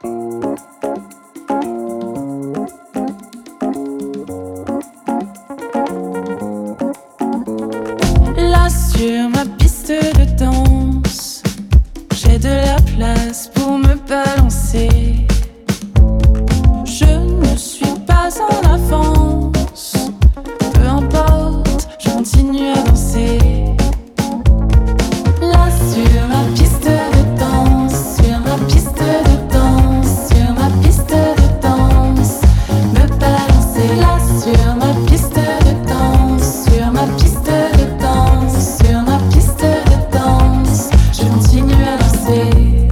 Là sur ma piste de danse, j'ai de la place pour me balancer. Je ne suis pas en avance, peu importe, je continue à danser. Là sur ma piste de danse, sur ma piste de danse, sur ma piste de danse, me balancer. Là sur ma piste de danse, sur ma piste de danse, sur ma piste de danse, je continue à danser.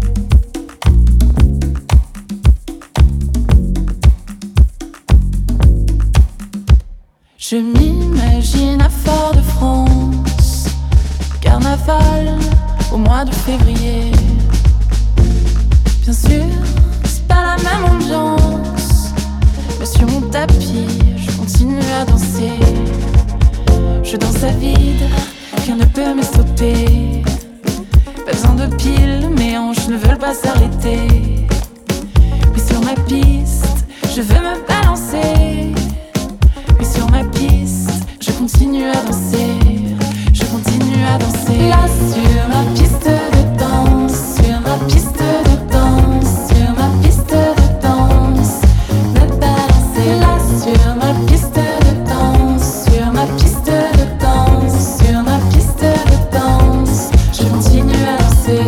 Je m'imagine à Fort-de-France, carnaval au mois de février. Bien sûr, c'est pas la même ambiance, mais sur mon tapis, je continue à danser. Je danse à vide, rien ne peut me stopper. Pas besoin de piles, mes hanches ne veulent pas s'arrêter. Mais sur ma piste, je veux me balancer. Mais sur ma piste, je continue à danser. Je continue à danser. Là sur ma piste de danse, sur ma piste de danse, sur ma piste de danse, me balancer. Là sur ma piste de danse, sur ma piste de danse, sur ma piste de danse, je continue à danser.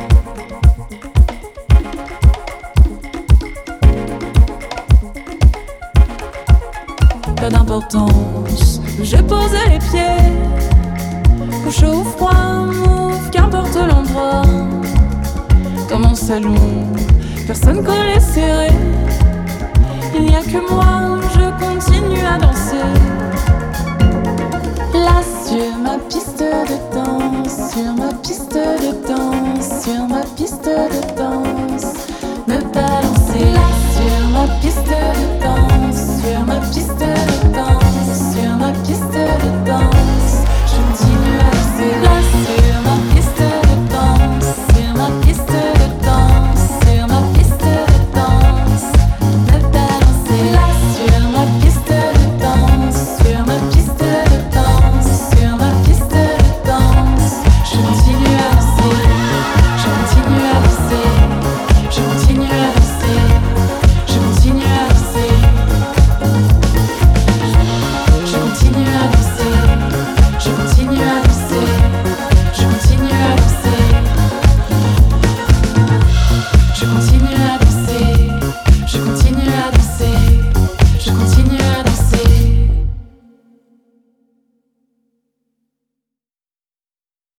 Pas d'importance, je pose les pieds. Au chaud ou froid, move, qu'importe l'endroit. Dans mon salon, personne collé serré. Il n'y a que moi, je continue à danser. Là sur ma piste de danse, sur ma piste de danse, sur ma piste de danse,